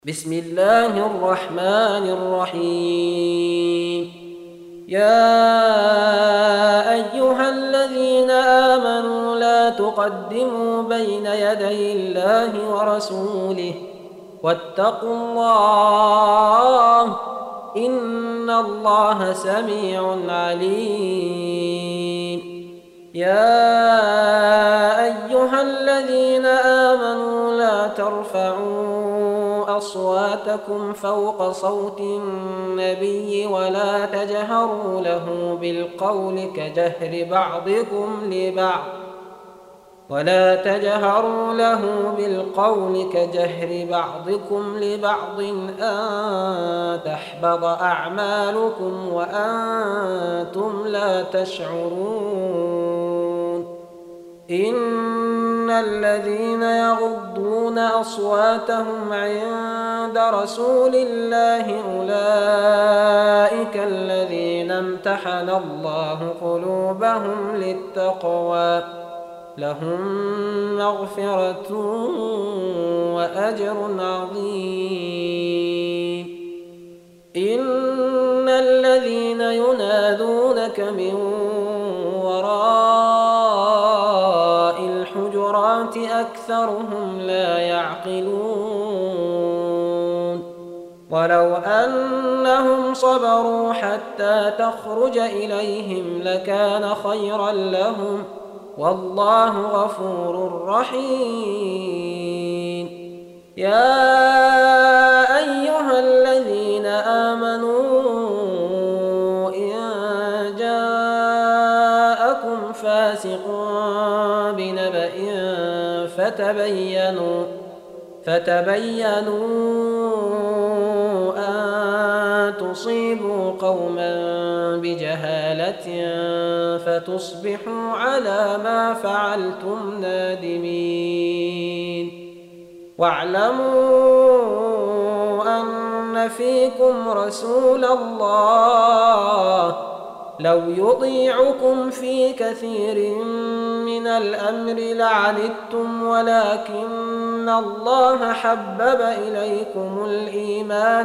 بسم الله الرحمن الرحيم. يا أيها الذين آمنوا لا تقدموا بين يدي الله ورسوله واتقوا الله إن الله سميع عليم. يا أيها الذين آمنوا لا ترفعوا أصواتكم فوق صوت النبي ولا تجهروا له بالقول كجهر بعضكم لبعض أن تحبط أعمالكم وأنتم لا تشعرون. إن الذين يغضون أصواتهم عند رسول الله أولئك الذين امتحن الله قلوبهم للتقوى لهم مغفرة وأجر عظيم. إن الذين ينادونك من وراء الحجرات أكثرهم لا يعقلون. ولو أنهم صبروا حتى تخرج إليهم لكان خيرا لهم والله غفور رحيم. يا أيها الذين آمنوا إن جاءكم فاسق بنبأ فتبينوا أن تصيبوا قوما بجهالة فتصبحوا على ما فعلتم نادمين. واعلموا أن فيكم رسول الله لو يطيعكم في كثير من الأمر لعنتم ولكن الله حبب إليكم الإيمان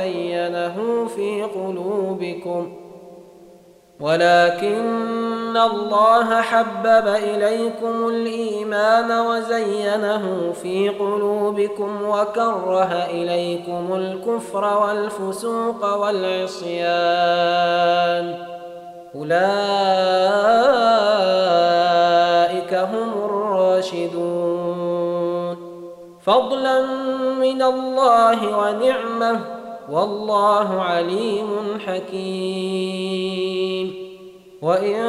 وزينه في قلوبكم وكره إليكم الكفر والفسوق والعصيان أولئك هم الراشدون فضلا من الله ونعمة والله عليم حكيم. وإن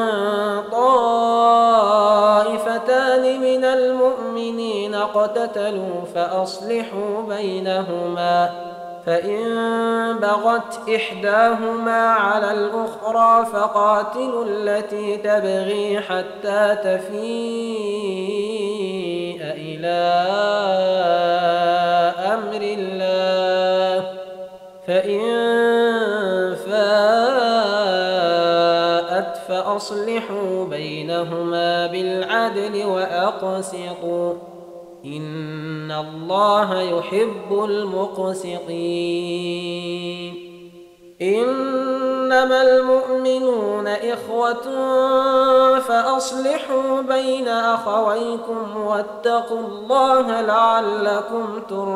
طائفتان من المؤمنين اقتتلوا فأصلحوا بينهما فإن بغت إحداهما على الأخرى فقاتلوا التي تبغي حتى تفيء إلى أمر الله فإن فاءت فأصلحوا بينهما بالعدل وأقسطوا إن الله يحب المقسطين. إنما المؤمنون إخوة فأصلحوا بين أخويكم واتقوا الله لعلكم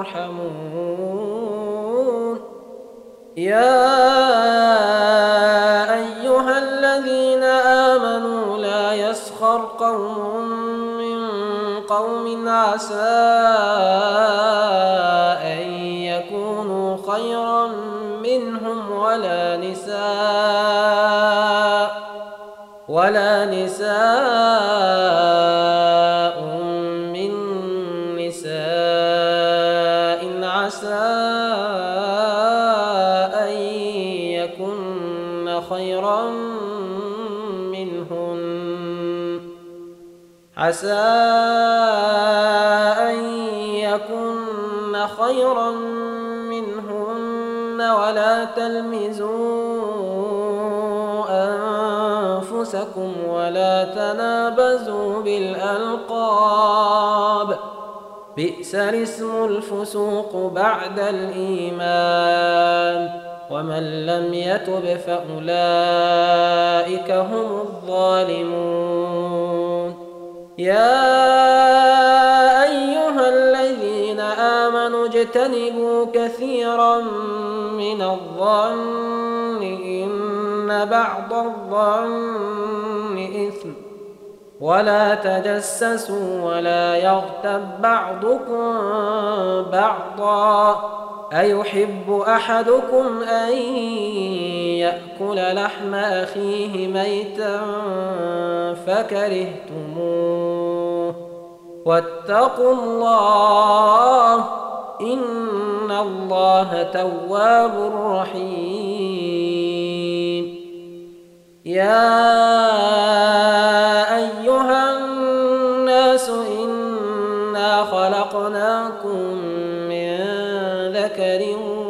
ترحمون. يا أيها الذين آمنوا لا يسخر قوم من قوم عسى أن يكونوا خيرا منهم ولا نساء من نساء عسى أن يكن خيرا منهن ولا تلمزوا أنفسكم ولا تنابزوا بالألقاب بئس الاسم الفسوق بعد الإيمان ومن لم يتب فأولئك هم الظالمون يا أيها الذين آمنوا اجتنبوا كثيرا من الظن إن بعض الظن إثم ولا تجسسوا ولا يغتب بعضكم بعضا أيحب أحدكم أن يأكل لحم أخيه ميتا فكرهتموه واتقوا الله إن الله تواب رحيم يا أيها الناس إنا خلقناكم من ذكر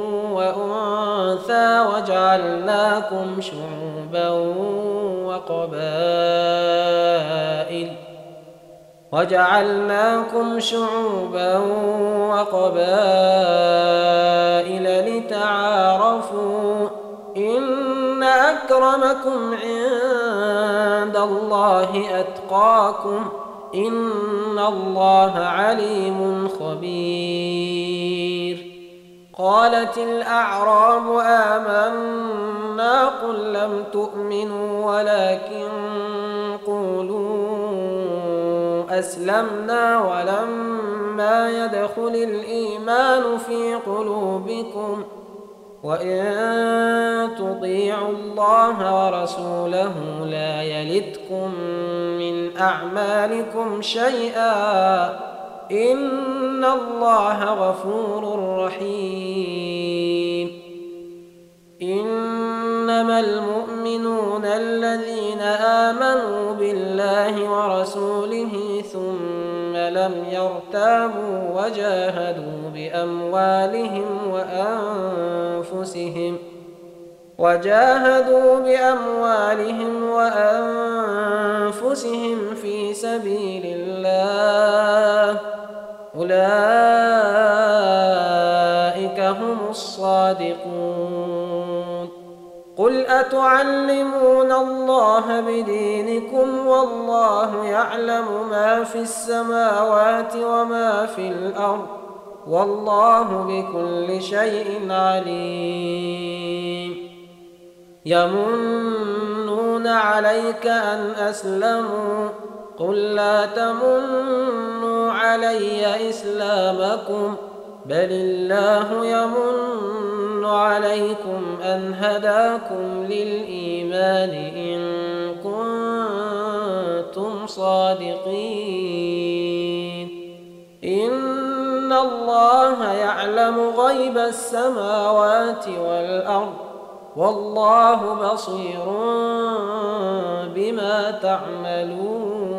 وأنثى وجعلناكم شعوبا وقبائل لتعارفوا إن أكرمكم عند الله أتقاكم إن الله عليم خبير قالت الأعراب آمنا قل لم تؤمنوا ولكن قولوا أسلمنا ولما يدخل الإيمان في قلوبكم وإن تطيعوا الله ورسوله لا يلتكم من أعمالكم شيئا إن الله غفور رحيم إنما المؤمنون الذين آمنوا بالله ورسوله ثم لم يرتابوا وجاهدوا بأموالهم وأنفسهم في سبيل الله أولئك هم الصادقون قل أتعلمون الله بدينكم والله يعلم ما في السماوات وما في الأرض والله بكل شيء عليم يمنون عليك أن أسلموا قل لا تمنوا علي إسلامكم بل الله يمن عليكم أن هداكم للإيمان إن كنتم صادقين إن الله يعلم غيب السماوات والأرض والله بصير بما تعملون